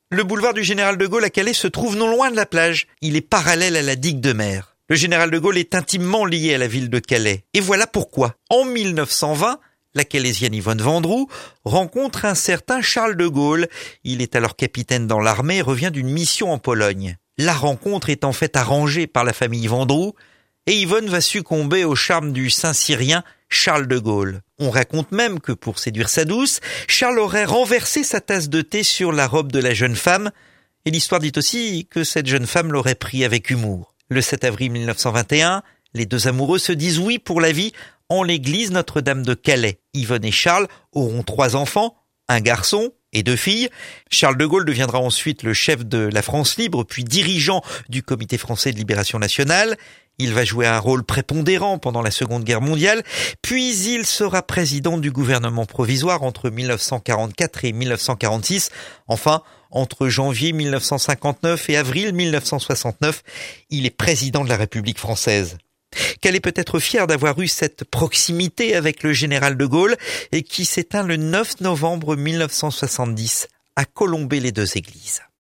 Le boulevard du Général de Gaulle à Calais se trouve non loin de la plage. Il est parallèle à la digue de mer. Le Général de Gaulle est intimement lié à la ville de Calais. Et voilà pourquoi. En 1920, la Calaisienne Yvonne Vendroux rencontre un certain Charles de Gaulle. Il est alors capitaine dans l'armée et revient d'une mission en Pologne. La rencontre est en fait arrangée par la famille Vendroux et Yvonne va succomber au charme du Saint-Cyrien Charles de Gaulle. On raconte même que pour séduire sa douce, Charles aurait renversé sa tasse de thé sur la robe de la jeune femme et l'histoire dit aussi que cette jeune femme l'aurait pris avec humour. Le 7 avril 1921, les deux amoureux se disent oui pour la vie en l'église Notre-Dame de Calais. Yvonne et Charles auront 3 enfants, un garçon et 2 filles. Charles de Gaulle deviendra ensuite le chef de la France libre, puis dirigeant du Comité français de libération nationale. Il va jouer un rôle prépondérant pendant la Seconde Guerre mondiale, puis il sera président du gouvernement provisoire entre 1944 et 1946. Enfin, entre janvier 1959 et avril 1969, il est président de la République française. Calais peut être fier d'avoir eu cette proximité avec le général de Gaulle et qui s'éteint le 9 novembre 1970 à Colombey-les-Deux-Églises.